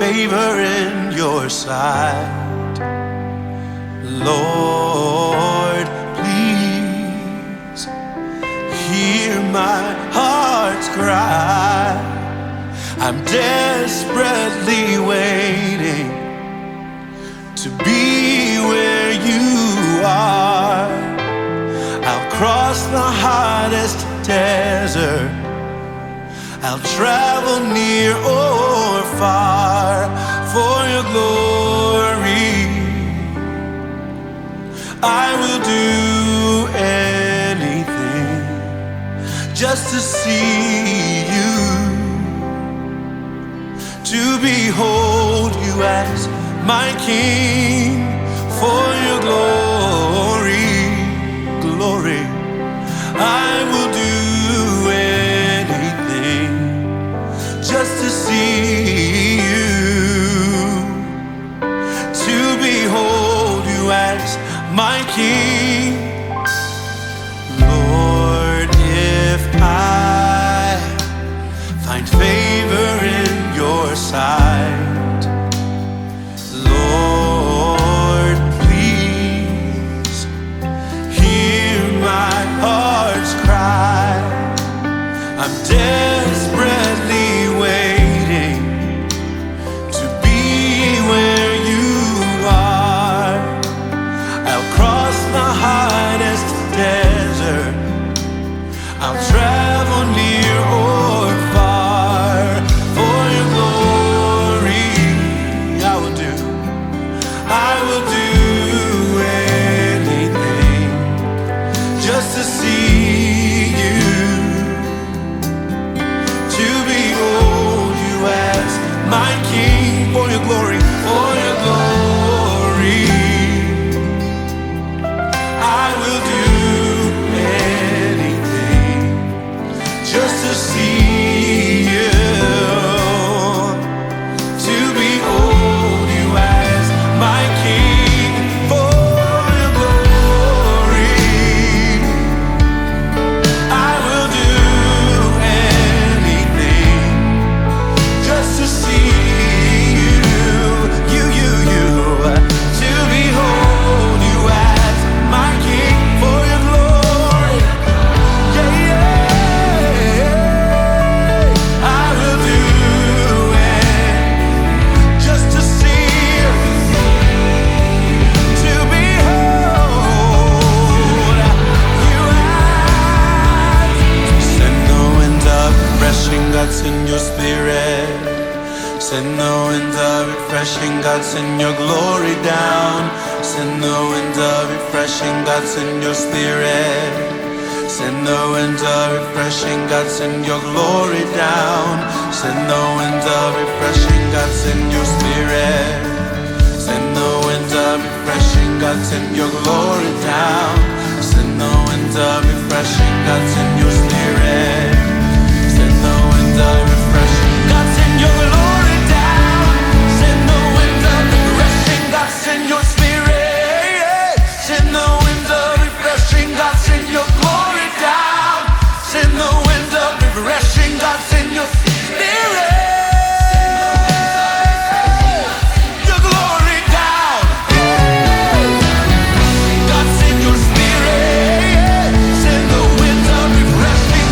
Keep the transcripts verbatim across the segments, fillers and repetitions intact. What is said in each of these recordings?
favor in your sight. Lord, please hear my heart's cry. I'm desperately waiting to be where you are. I'll cross the hottest desert, I'll travel near or far for your glory. I will do anything just to see you, to behold you as my King, for your glory, glory. I will do anything just to see you, to behold you as my King. Lord, if I find favor in your sight, Lord, please hear my heart's cry. I'm desperately waiting to be where you are. I'll cross the hottest desert, I'll travel near or far for your glory. I will do, I will do anything just to see you, to behold you as my King, for your glory, for your glory. I will do anything just to see you, to behold you as my King, for your glory. I will do anything just to see you, you, you, you, to behold you as my King, for your glory. Yeah, yeah. I will do it just to see you, to behold you as. Send the wind of refreshing, God, send your spirit. Send the wind of refreshing, God, send your glory down. Send the wind of refreshing, God, send your spirit. Send the wind of refreshing, God, send your glory down. Send the wind of refreshing, God, send your spirit. Send the wind of refreshing, God, send your glory down. Send the wind of refreshing, God, send your spirit. Send the wind of refreshing, God, send your glory down. Send the wind of refreshing, God, send your spirit. Send the wind of refreshing, God, send your glory down. Send the wind of refreshing, God, send your spirit. Your glory down. God, send your spirit. Send the wind of refreshing,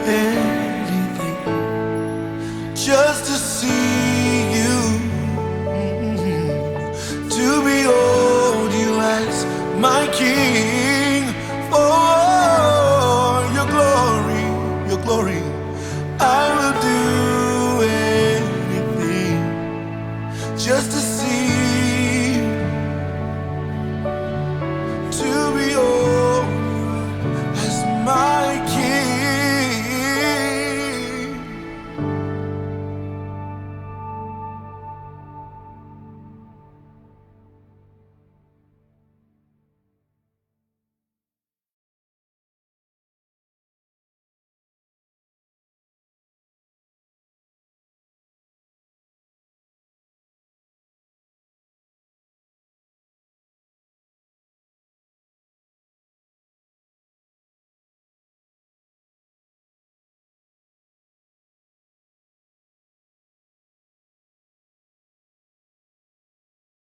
anything just to see you, to behold you as my King. For your glory, your glory, I will do